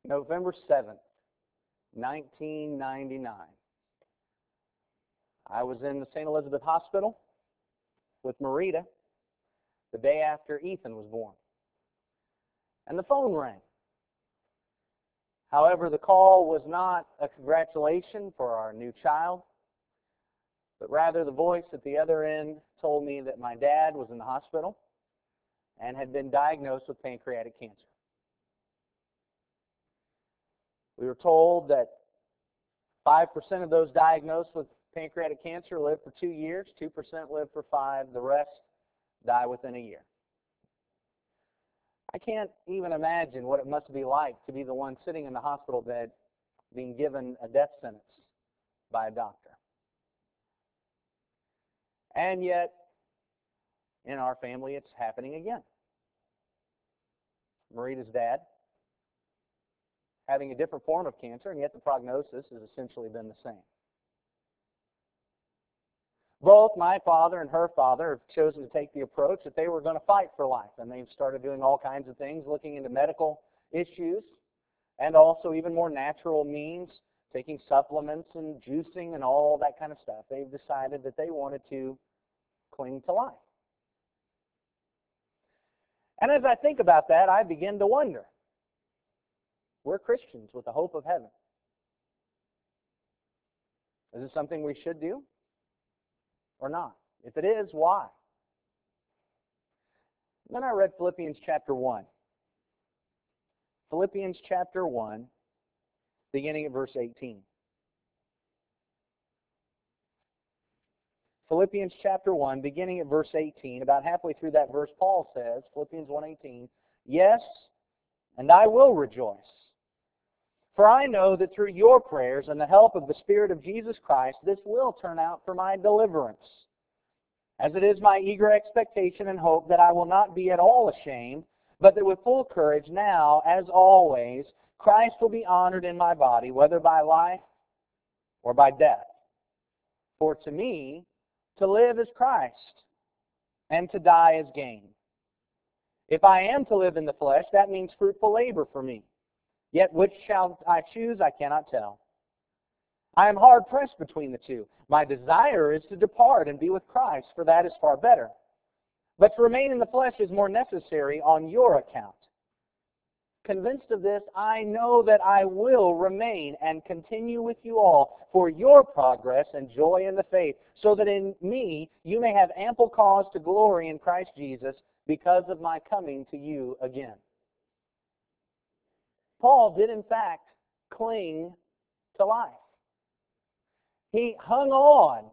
November 7th, 1999. I was in the St. Elizabeth Hospital with Marita the day after Ethan was born. And the phone rang. However, the call was not a congratulation for our new child, but rather the voice at the other end told me that my dad was in the hospital and had been diagnosed with pancreatic cancer. We were told that 5% of those diagnosed with pancreatic cancer live for 2 years, 2% live for 5, the rest die within a year. I can't even imagine what it must be like to be the one sitting in the hospital bed being given a death sentence by a doctor. And yet, in our family, it's happening again. Marita's dad having a different form of cancer, and yet the prognosis has essentially been the same. Both my father and her father have chosen to take the approach that they were going to fight for life, and they've started doing all kinds of things, looking into medical issues, and also even more natural means, taking supplements and juicing and all that kind of stuff. They've decided that they wanted to cling to life. And as I think about that, I begin to wonder, we're Christians with the hope of heaven. Is it something we should do or not? If it is, why? Then I read Philippians chapter 1. Philippians chapter 1, beginning at verse 18. Philippians chapter 1, beginning at verse 18, about halfway through that verse, Paul says, Philippians 1:18, "Yes, and I will rejoice. For I know that through your prayers and the help of the Spirit of Jesus Christ, this will turn out for my deliverance. As it is my eager expectation and hope that I will not be at all ashamed, but that with full courage now, as always, Christ will be honored in my body, whether by life or by death. For to me, to live is Christ, and to die is gain. If I am to live in the flesh, that means fruitful labor for me. Yet which shall I choose, I cannot tell. I am hard pressed between the two. My desire is to depart and be with Christ, for that is far better. But to remain in the flesh is more necessary on your account. Convinced of this, I know that I will remain and continue with you all for your progress and joy in the faith, so that in me you may have ample cause to glory in Christ Jesus because of my coming to you again." Paul did, in fact, cling to life. He hung on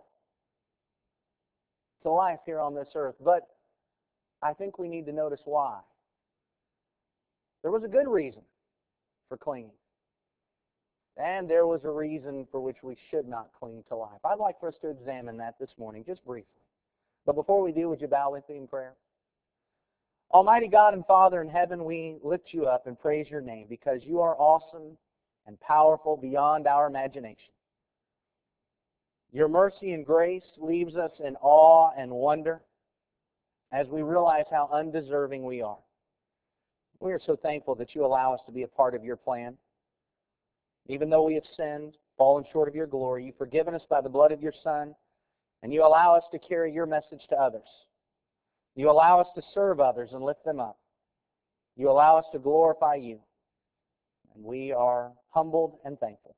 to life here on this earth, but I think we need to notice why. There was a good reason for clinging, and there was a reason for which we should not cling to life. I'd like for us to examine that this morning, just briefly. But before we do, would you bow with me in prayer? Almighty God and Father in heaven, we lift you up and praise your name because you are awesome and powerful beyond our imagination. Your mercy and grace leaves us in awe and wonder as we realize how undeserving we are. We are so thankful that you allow us to be a part of your plan. Even though we have sinned, fallen short of your glory, you've forgiven us by the blood of your Son, and you allow us to carry your message to others. You allow us to serve others and lift them up. You allow us to glorify you, and we are humbled and thankful.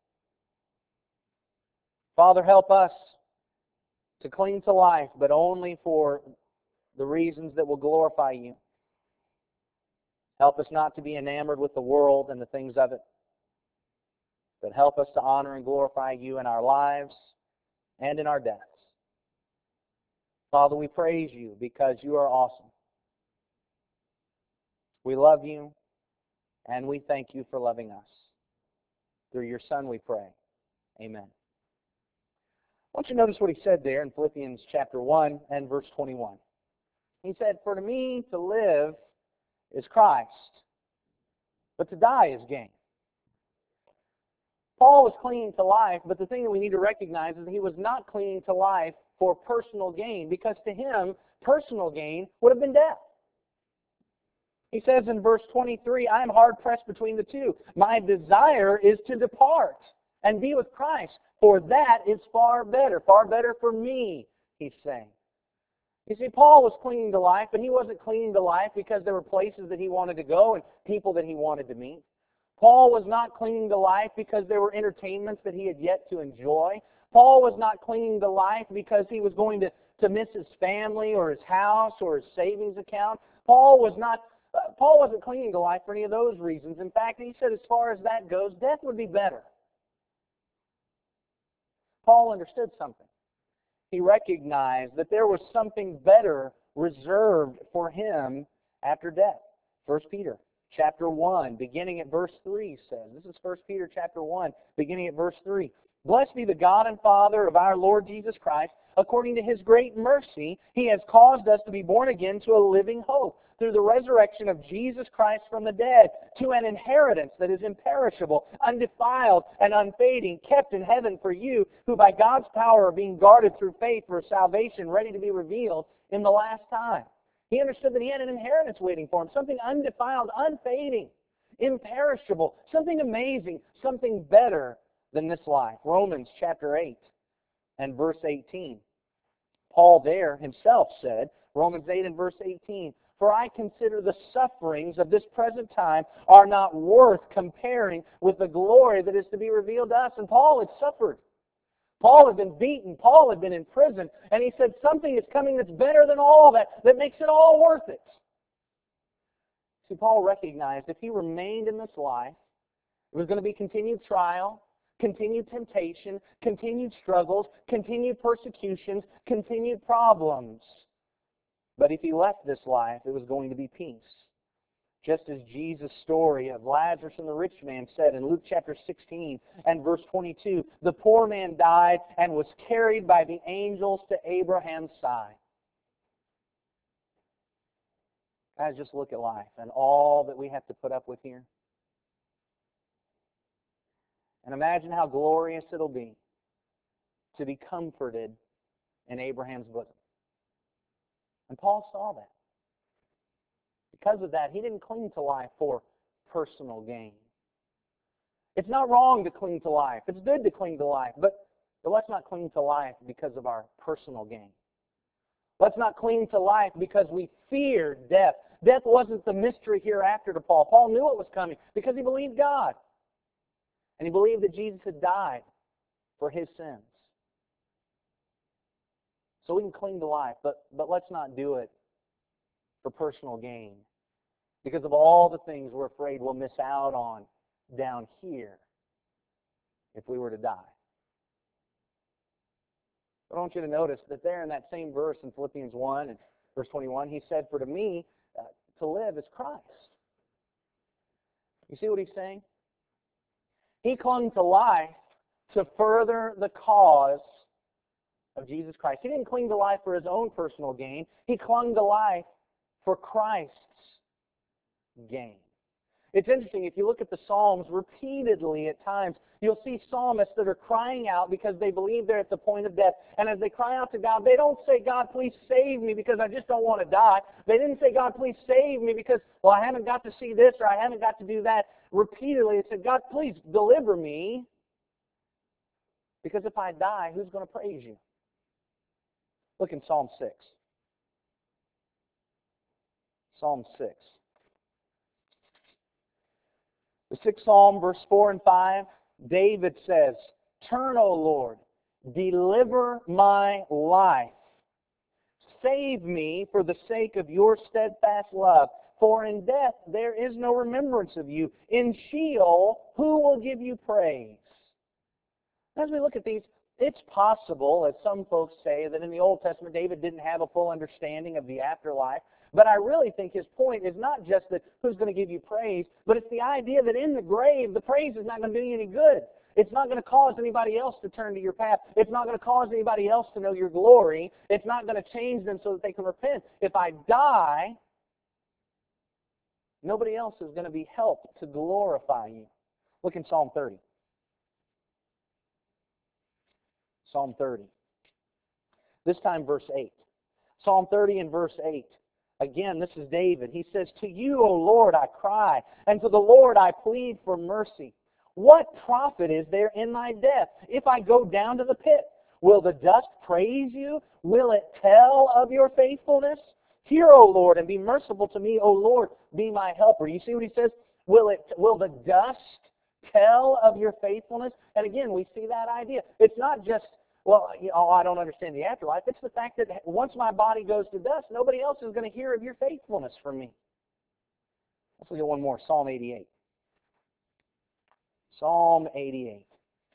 Father, help us to cling to life, but only for the reasons that will glorify you. Help us not to be enamored with the world and the things of it, but help us to honor and glorify you in our lives and in our deaths. Father, we praise you because you are awesome. We love you, and we thank you for loving us. Through your Son we pray. Amen. I want you to notice what he said there in Philippians chapter 1 and verse 21. He said, "For to me to live is Christ, but to die is gain." Paul was clinging to life, but the thing that we need to recognize is that he was not clinging to life for personal gain, because to him, personal gain would have been death. He says in verse 23, I am hard pressed between the two. My desire is to depart and be with Christ, for that is far better for me, he's saying. You see, Paul was clinging to life, but he wasn't clinging to life because there were places that he wanted to go and people that he wanted to meet. Paul was not clinging to life because there were entertainments that he had yet to enjoy. Paul was not clinging to life because he was going to miss his family or his house or his savings account. Paul wasn't clinging to life for any of those reasons. In fact, he said as far as that goes, death would be better. Paul understood something. He recognized that there was something better reserved for him after death. 1 Peter chapter 1, beginning at verse 3 says, this is 1 Peter chapter 1, beginning at verse 3. Blessed be the God and Father of our Lord Jesus Christ. According to his great mercy, he has caused us to be born again to a living hope through the resurrection of Jesus Christ from the dead, to an inheritance that is imperishable, undefiled, and unfading, kept in heaven for you, who by God's power are being guarded through faith for salvation, ready to be revealed in the last time. He understood that he had an inheritance waiting for him, something undefiled, unfading, imperishable, something amazing, something better than this life. Romans chapter 8 and verse 18. Paul there himself said, Romans 8 and verse 18, for I consider the sufferings of this present time are not worth comparing with the glory that is to be revealed to us. And Paul had suffered. Paul had been beaten. Paul had been in prison. And he said something is coming that's better than all that makes it all worth it. See, Paul recognized if he remained in this life, it was going to be continued trial, continued temptation, continued struggles, continued persecutions, continued problems. But if he left this life, it was going to be peace. Just as Jesus' story of Lazarus and the rich man said in Luke chapter 16 and verse 22, the poor man died and was carried by the angels to Abraham's side. Guys, just look at life and all that we have to put up with here. And imagine how glorious it'll be to be comforted in Abraham's bosom. And Paul saw that. Because of that, he didn't cling to life for personal gain. It's not wrong to cling to life. It's good to cling to life. But let's not cling to life because of our personal gain. Let's not cling to life because we fear death. Death wasn't the mystery hereafter to Paul. Paul knew it was coming because he believed God. And he believed that Jesus had died for his sins. So we can cling to life, but let's not do it for personal gain because of all the things we're afraid we'll miss out on down here if we were to die. But I want you to notice that there in that same verse in Philippians 1 and verse 21, he said, for to me, to live is Christ. You see what he's saying? He clung to life to further the cause of Jesus Christ. He didn't cling to life for his own personal gain. He clung to life for Christ's gain. It's interesting, if you look at the Psalms repeatedly at times, you'll see psalmists that are crying out because they believe they're at the point of death. And as they cry out to God, they don't say, God, please save me because I just don't want to die. They didn't say, God, please save me because, well, I haven't got to see this or I haven't got to do that. Repeatedly, they said, God, please deliver me because if I die, who's going to praise you? Look in Psalm 6. Psalm 6. The 6th Psalm, verse 4 and 5, David says, turn, O Lord, deliver my life. Save me for the sake of your steadfast love. For in death there is no remembrance of you. In Sheol, who will give you praise? As we look at these, it's possible, as some folks say, that in the Old Testament David didn't have a full understanding of the afterlife. But I really think his point is not just that who's going to give you praise, but it's the idea that in the grave, the praise is not going to do you any good. It's not going to cause anybody else to turn to your path. It's not going to cause anybody else to know your glory. It's not going to change them so that they can repent. If I die, nobody else is going to be helped to glorify you. Look in Psalm 30. Psalm 30. This time verse 8. Psalm 30 and verse 8. Again, this is David. He says, "To you, O Lord, I cry, and to the Lord I plead for mercy. What profit is there in my death if I go down to the pit? Will the dust praise you? Will it tell of your faithfulness? Hear, O Lord, and be merciful to me, O Lord, be my helper." You see what he says? Will the dust tell of your faithfulness? And again, we see that idea. It's not just, well, I don't understand the afterlife. It's the fact that once my body goes to dust, nobody else is going to hear of your faithfulness from me. Let's look at one more, Psalm 88. Psalm 88.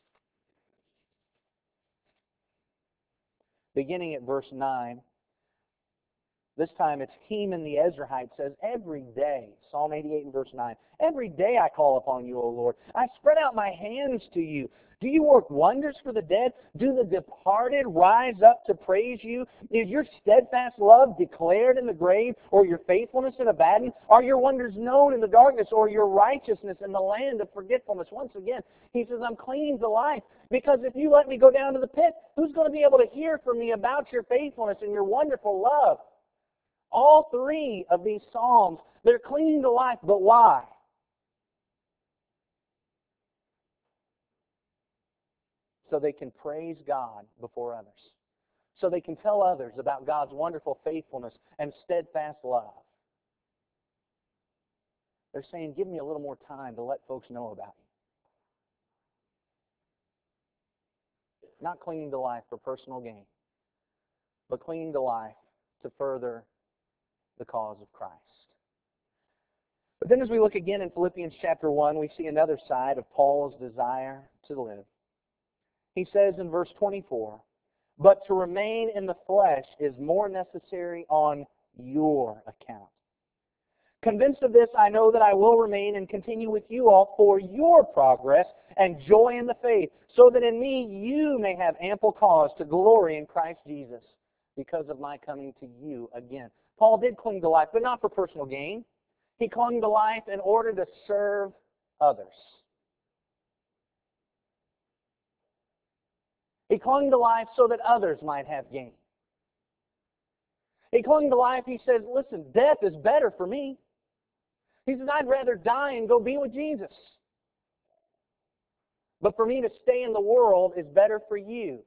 Beginning at verse 9. This time it's Heman the Ezrahite says, "Every day," Psalm 88 and verse 9, "every day I call upon you, O Lord. I spread out my hands to you. Do you work wonders for the dead? Do the departed rise up to praise you? Is your steadfast love declared in the grave, or your faithfulness in Abaddon? Are your wonders known in the darkness, or your righteousness in the land of forgetfulness?" Once again, he says, I'm clinging to life, because if you let me go down to the pit, who's going to be able to hear from me about your faithfulness and your wonderful love? All three of these Psalms, they're clinging to life, but why? So they can praise God before others. So they can tell others about God's wonderful faithfulness and steadfast love. They're saying, give me a little more time to let folks know about you. Not clinging to life for personal gain, but clinging to life to further the cause of Christ. But then as we look again in Philippians chapter 1, we see another side of Paul's desire to live. He says in verse 24, "But to remain in the flesh is more necessary on your account. Convinced of this, I know that I will remain and continue with you all for your progress and joy in the faith, so that in me you may have ample cause to glory in Christ Jesus because of my coming to you again." Paul did cling to life, but not for personal gain. He clung to life in order to serve others. He clung to life so that others might have gain. He clung to life, he says, listen, death is better for me. He says, I'd rather die and go be with Jesus. But for me to stay in the world is better for you.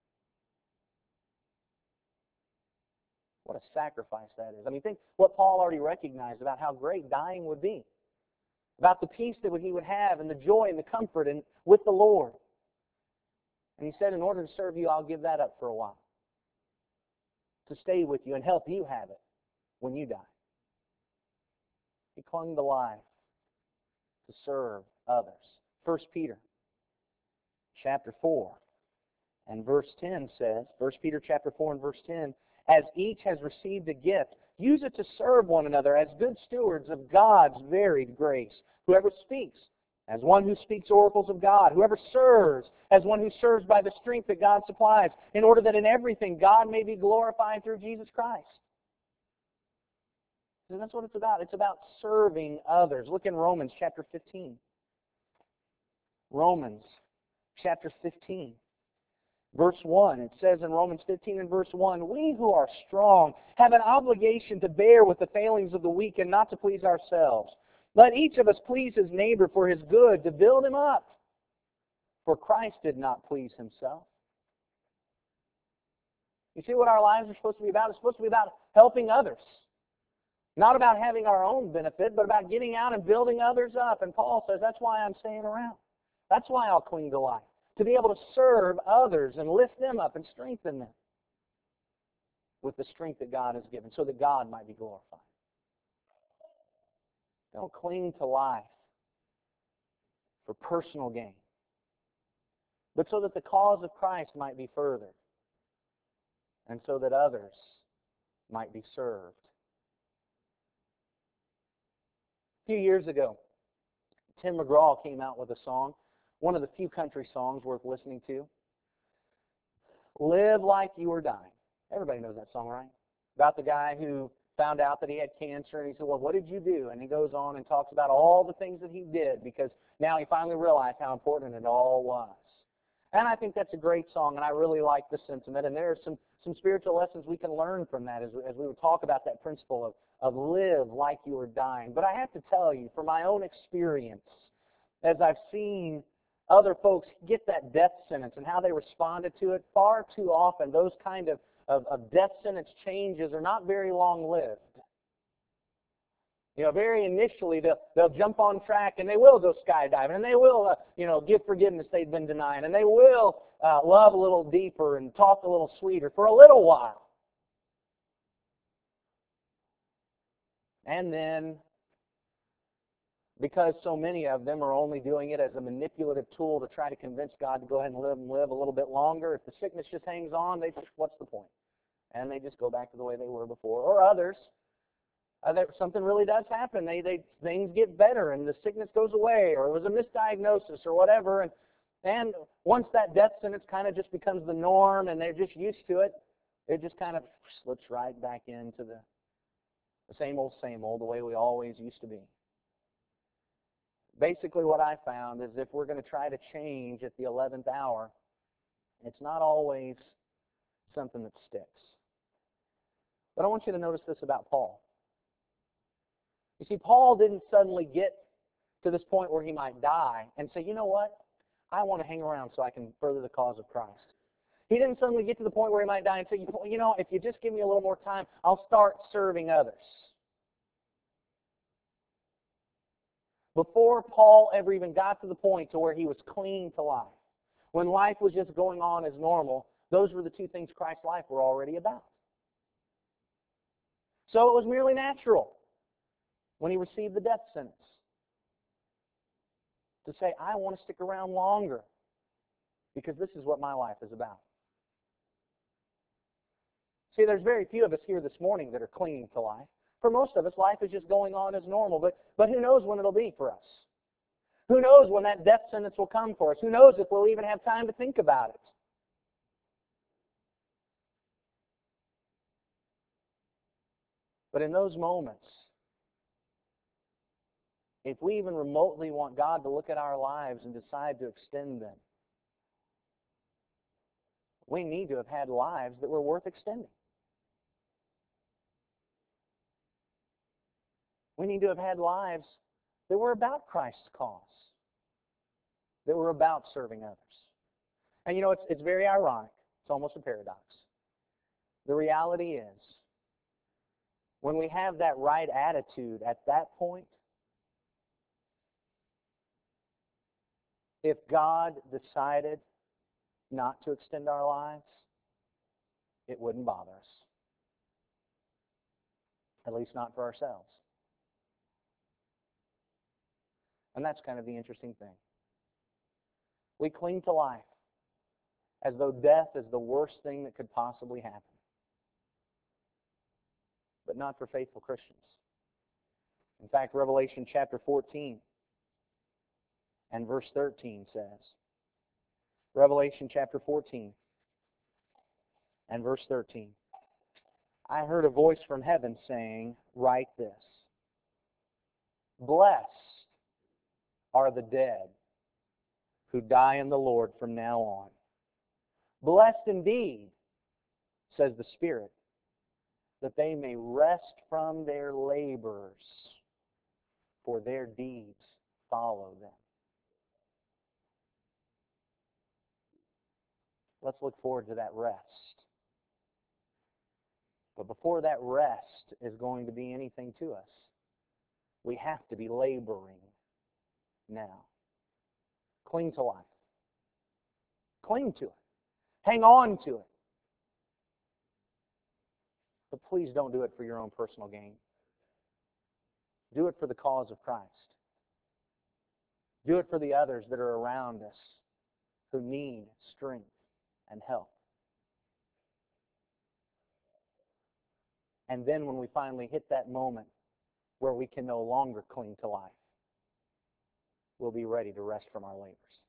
What a sacrifice that is. I mean, think what Paul already recognized about how great dying would be, about the peace that he would have and the joy and the comfort and with the Lord. And he said, in order to serve you, I'll give that up for a while, to stay with you and help you have it when you die. He clung to life to serve others. 1 Peter chapter 4 and verse 10 says, 1 Peter chapter 4 and verse 10, "As each has received a gift, use it to serve one another as good stewards of God's varied grace. Whoever speaks, as one who speaks oracles of God. Whoever serves, as one who serves by the strength that God supplies, in order that in everything God may be glorified through Jesus Christ." And that's what it's about. It's about serving others. Look in Romans chapter 15. Romans chapter 15. Verse 1, it says in Romans 15 and verse 1, "We who are strong have an obligation to bear with the failings of the weak and not to please ourselves. Let each of us please his neighbor for his good, to build him up. For Christ did not please himself." You see what our lives are supposed to be about? It's supposed to be about helping others. Not about having our own benefit, but about getting out and building others up. And Paul says, that's why I'm staying around. That's why I'll cling to life. To be able to serve others and lift them up and strengthen them with the strength that God has given, so that God might be glorified. Don't cling to life for personal gain, but so that the cause of Christ might be furthered, and so that others might be served. A few years ago, Tim McGraw came out with a song, one of the few country songs worth listening to. "Live Like You Were Dying." Everybody knows that song, right? About the guy who found out that he had cancer, and he said, well, what did you do? And he goes on and talks about all the things that he did, because now he finally realized how important it all was. And I think that's a great song, and I really like the sentiment. And there are some spiritual lessons we can learn from that as we would talk about that principle of live like you are dying. But I have to tell you, from my own experience, as I've seen other folks get that death sentence and how they responded to it, far too often those kind of death sentence changes are not very long-lived. Very initially, they'll jump on track and they will go skydiving and they will, give forgiveness they've been denying and they will love a little deeper and talk a little sweeter for a little while. And then, because so many of them are only doing it as a manipulative tool to try to convince God to go ahead and live a little bit longer, if the sickness just hangs on, what's the point? And they just go back to the way they were before. Or others, something really does happen. Things get better and the sickness goes away, or it was a misdiagnosis or whatever. And once that death sentence kind of just becomes the norm and they're just used to it, it just kind of slips right back into the same old, the way we always used to be. Basically what I found is if we're going to try to change at the 11th hour, it's not always something that sticks. But I want you to notice this about Paul. You see, Paul didn't suddenly get to this point where he might die and say, you know what? I want to hang around so I can further the cause of Christ. He didn't suddenly get to the point where he might die and say, if you just give me a little more time, I'll start serving others. Before Paul ever even got to the point to where he was clinging to life, when life was just going on as normal, those were the two things Christ's life were already about. So it was merely natural when he received the death sentence to say, I want to stick around longer because this is what my life is about. See, there's very few of us here this morning that are clinging to life. For most of us, life is just going on as normal, but who knows when it'll be for us? Who knows when that death sentence will come for us? Who knows if we'll even have time to think about it? But in those moments, if we even remotely want God to look at our lives and decide to extend them, we need to have had lives that were worth extending. We need to have had lives that were about Christ's cause, that were about serving others. And it's very ironic. It's almost a paradox. The reality is, when we have that right attitude at that point, if God decided not to extend our lives, it wouldn't bother us. At least not for ourselves. And that's kind of the interesting thing. We cling to life as though death is the worst thing that could possibly happen. But not for faithful Christians. In fact, Revelation chapter 14 and verse 13 says, Revelation chapter 14 and verse 13, I heard a voice from heaven saying, write this, blessed are the dead who die in the Lord from now on. Blessed indeed, says the Spirit, that they may rest from their labors, for their deeds follow them. Let's look forward to that rest. But before that rest is going to be anything to us, we have to be laboring now. Cling to life. Cling to it. Hang on to it. But please don't do it for your own personal gain. Do it for the cause of Christ. Do it for the others that are around us who need strength and help. And then when we finally hit that moment where we can no longer cling to life, we'll be ready to rest from our labors.